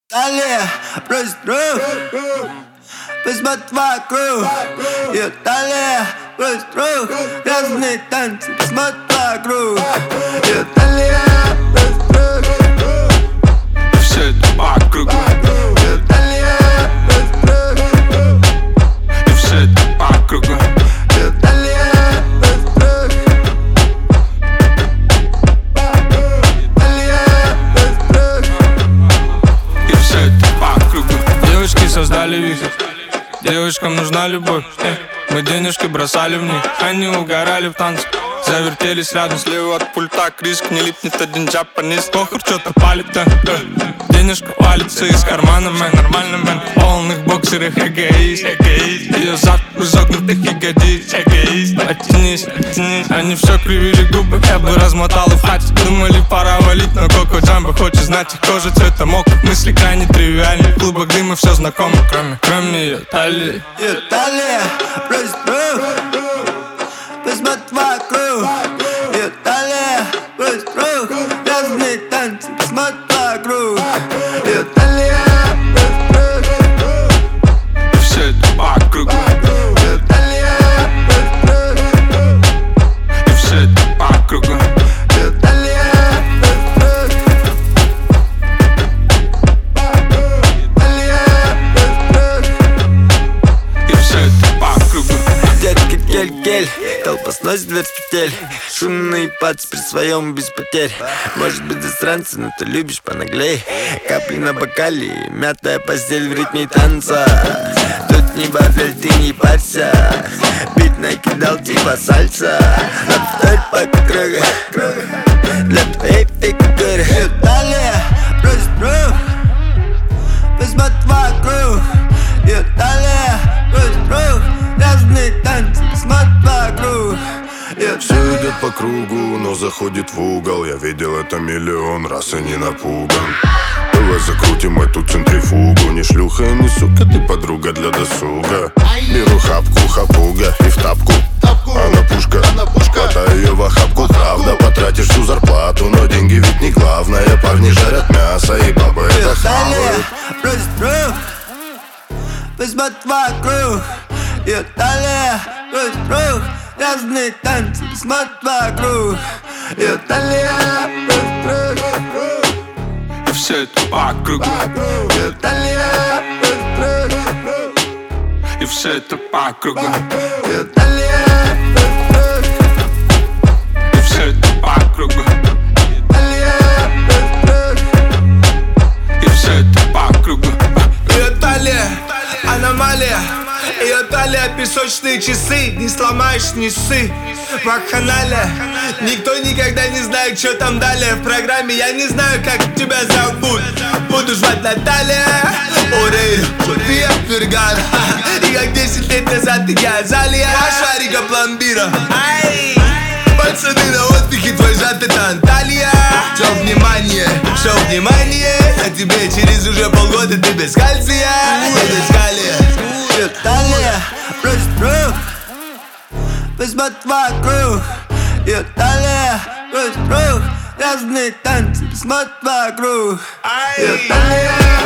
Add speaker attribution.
Speaker 1: Далее брось друг, посмотри вокруг. И далее брось друг, разные танцы, посмотри вокруг. И далее брось друг,
Speaker 2: все это по кругу.
Speaker 1: и далее брось друг,
Speaker 2: И все это по кругу.
Speaker 1: и далее брось друг, далее брось друг.
Speaker 2: И все это по кругу. Девочки создали вихрь, девочкам нужна любовь. Мы денежки бросали в них, они угорали в танцах. Завертелись рядом, слева от пульта Криск, не липнет один джапанис. Похуй, что-то палит, да. Денежка валится из кармана, мэн, нормально, мэн. В полных боксерах эгоист, эгоист. Ее зад в изогнутых ягодиц, эгоист. Оттянись, оттянись. Они все кривили губы, я бы размотал и в хате. Думали, пора валить, но Коко Джамбо хочет знать их кожа цвета мокрый. Мысли крайне тривиальны, в клубах дыма все знакомо, кроме ее талии.
Speaker 1: И далее брось друг, посмотри вокруг. И далее брось друг, разные танцы, посмотри вокруг. И далее брось друг,
Speaker 2: И все это по кругу.
Speaker 1: и далее брось друг,
Speaker 2: И все это по кругу.
Speaker 1: и далее брось друг, далее брось друг.
Speaker 2: И все это по кругу.
Speaker 1: Детка кель-кель, толпа сносит дверь с петель. Шумный пац при своем без потерь. Может быть засранцы, но ты любишь понаглей. Капли на бокале, мятая постель в ритме танца. Тут не бафель, ты не парься. Бит накидал типа сальса. Обставь по кругу для твоей фигуры. И далее брось друг, посмотри вокруг. И далее брось друг, разные танцы, посмотри вокруг.
Speaker 3: Все идет по кругу, но заходит в угол. Я видел это миллион раз и не напуган. Давай закрутим эту центрифугу. Не шлюха и не сука, ты подруга для досуга. Беру хапку, хапуга и в тапку. Она пушка, хватай ее в охапку. Правда, потратишь всю зарплату, но деньги ведь не главное. Парни жарят мясо и бабы это
Speaker 1: Далее
Speaker 3: хавают.
Speaker 1: брось друг, посмотри вокруг. И далее брось друг, разные танцы, посмотри вокруг. И далее брось друг,
Speaker 2: И все это по кругу.
Speaker 1: и далее брось друг,
Speaker 2: И все это по кругу.
Speaker 1: и далее брось друг,
Speaker 2: И все это по кругу.
Speaker 1: далее брось друг.
Speaker 2: И все это по кругу.
Speaker 4: Ее талия, аномалия. Ее талия, песочные часы. Не сломаешь, не ссы. Вакханалия. Никто никогда не знает, что там далее в программе. Я не знаю, как тебя зовут. Буду звать Наталья Орейро, София Фергана. И как 10 лет назад я Залия Шарика пломбира. Ай! Пацаны на отдыхе, твой зад это Анталия. Все внимание, а тебе через уже полгода ты без кальция. Я без калия.
Speaker 1: И далее брось друг, посмотри вокруг. И далее брось друг, разные танцы, посмотри вокруг. И далее